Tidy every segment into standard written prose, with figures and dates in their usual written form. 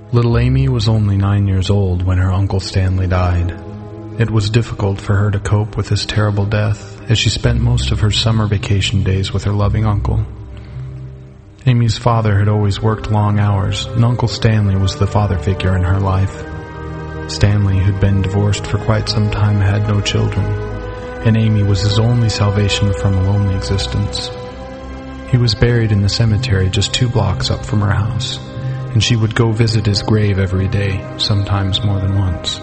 Little Amy was only 9 years old when her Uncle Stanley died. It was difficult for her to cope with this terrible death, as she spent most of her summer vacation days with her loving uncle. Amy's father had always worked long hours, and Uncle Stanley was the father figure in her life. Stanley, who'd been divorced for quite some time, had no children, and Amy was his only salvation from a lonely existence. He was buried in the cemetery just 2 blocks up from her house, and she would go visit his grave every day, sometimes more than once.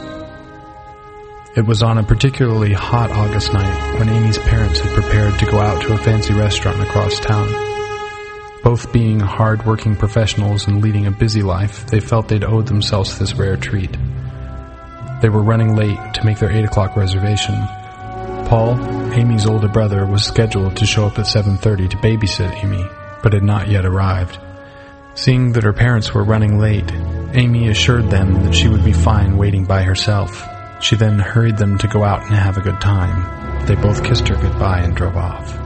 It was on a particularly hot August night when Amy's parents had prepared to go out to a fancy restaurant across town. Both being hard-working professionals and leading a busy life, they felt they'd owed themselves this rare treat. They were running late to make their 8 o'clock reservation. Paul, Amy's older brother, was scheduled to show up at 7:30 to babysit Amy, but had not yet arrived. Seeing that her parents were running late, Amy assured them that she would be fine waiting by herself. She then hurried them to go out and have a good time. They both kissed her goodbye and drove off.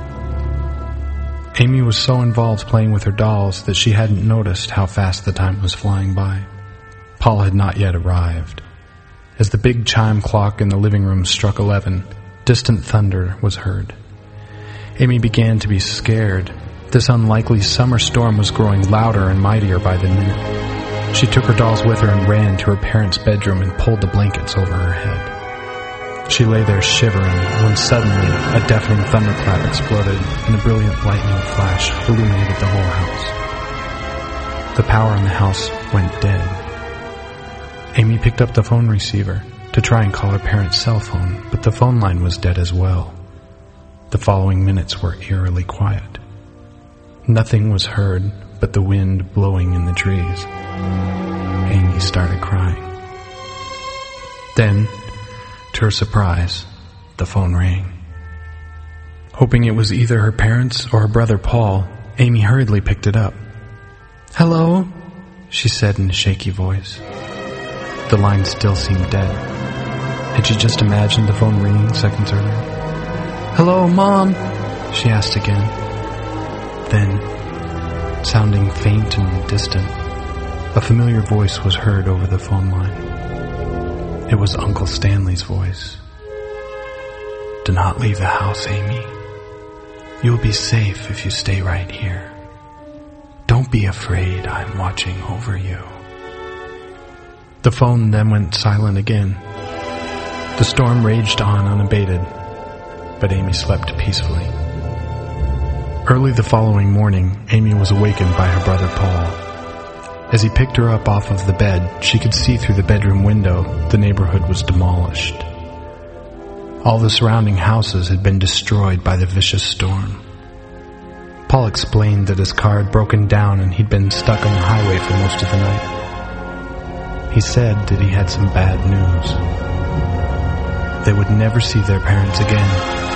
Amy was so involved playing with her dolls that she hadn't noticed how fast the time was flying by. Paul had not yet arrived. As the big chime clock in the living room struck 11, distant thunder was heard. Amy began to be scared. This unlikely summer storm was growing louder and mightier by the minute. She took her dolls with her and ran to her parents' bedroom and pulled the blankets over her head. She lay there shivering when suddenly a deafening thunderclap exploded and a brilliant lightning flash illuminated the whole house. The power in the house went dead. Amy picked up the phone receiver to try and call her parents' cell phone, but the phone line was dead as well. The following minutes were eerily quiet. Nothing was heard but the wind blowing in the trees. Amy started crying. Then, to her surprise, the phone rang. Hoping it was either her parents or her brother Paul, Amy hurriedly picked it up. "Hello?" she said in a shaky voice. The line still seemed dead. Had she just imagined the phone ringing seconds earlier? "Hello, Mom?" she asked again. Then, sounding faint and distant, a familiar voice was heard over the phone line. It was Uncle Stanley's voice. "Do not leave the house, Amy. You will be safe if you stay right here. Don't be afraid, I'm watching over you." The phone then went silent again. The storm raged on unabated, but Amy slept peacefully. Early the following morning, Amy was awakened by her brother Paul. As he picked her up off of the bed, she could see through the bedroom window the neighborhood was demolished. All the surrounding houses had been destroyed by the vicious storm. Paul explained that his car had broken down and he'd been stuck on the highway for most of the night. He said that he had some bad news. They would never see their parents again.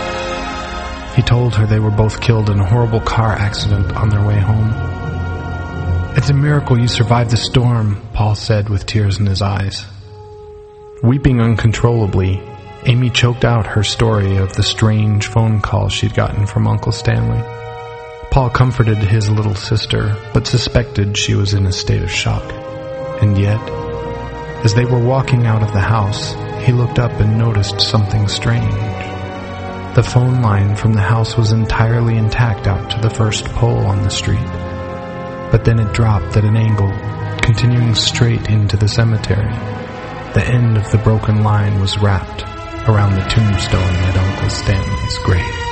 He told her they were both killed in a horrible car accident on their way home. "It's a miracle you survived the storm," Paul said with tears in his eyes. Weeping uncontrollably, Amy choked out her story of the strange phone call she'd gotten from Uncle Stanley. Paul comforted his little sister, but suspected she was in a state of shock. And yet, as they were walking out of the house, he looked up and noticed something strange. The phone line from the house was entirely intact out to the first pole on the street, but then it dropped at an angle, continuing straight into the cemetery. The end of the broken line was wrapped around the tombstone at Uncle Stanley's grave.